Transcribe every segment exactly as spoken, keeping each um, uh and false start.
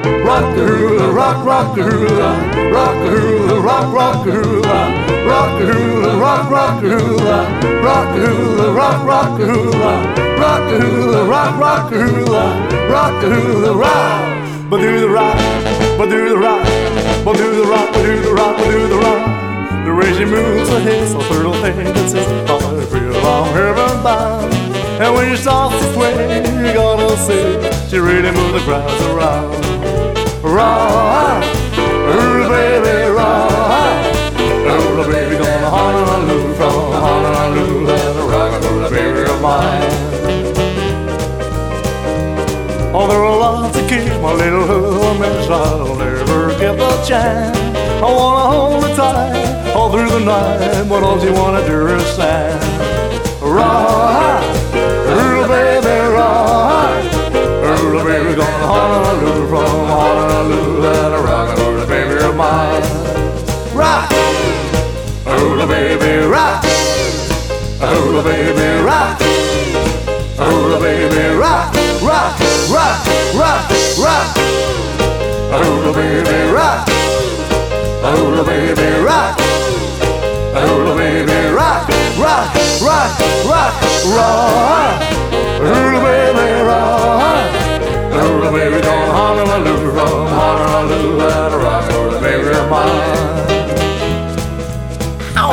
Rock-a-hula, rock, rock-a-hula, rock-a-hula, rock, rock-a-hula, rock-a-hula, rock, rock-a-hula, rock-a-hula, rock, rock-a-hula, rock-a-hula, rock, rock-a-hula, rock-a-hula, rock. But do the rock, but do the rock, but do the rock, but do the rock, but do the rock. The way she moves her hips, so little thing that says, oh, I feel I'm heaven bound. And when she starts to sway, you're gonna see she really moves the crowds around. Rock, ooh, baby, rock. Ooh, baby, gonna Honolulu from Honolulu, and rock, ooh, baby of mine. Oh, there are lots to keep my little hula miss. I'll never get the chance. I wanna hold her tight all through the night, but all she wanna do is stand. Rock, ooh, baby, rock. Ooh, baby, gonna Honolulu from Honolulu, and a rock, ooh, baby of mine. Rock, ooh, baby, rock. Ooh, baby, rock. Ooh, baby, rock, rock, rock, rock, rock. Ooh, baby, rock. Ooh, baby, rock. Ooh, baby, rock, rock, rock, rock, rock. Ooh, baby, rock. Ooh, baby, gonna Honolulu from Honolulu, and a rock, ooh, baby of mine. Ow!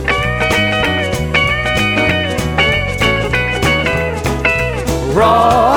Rock.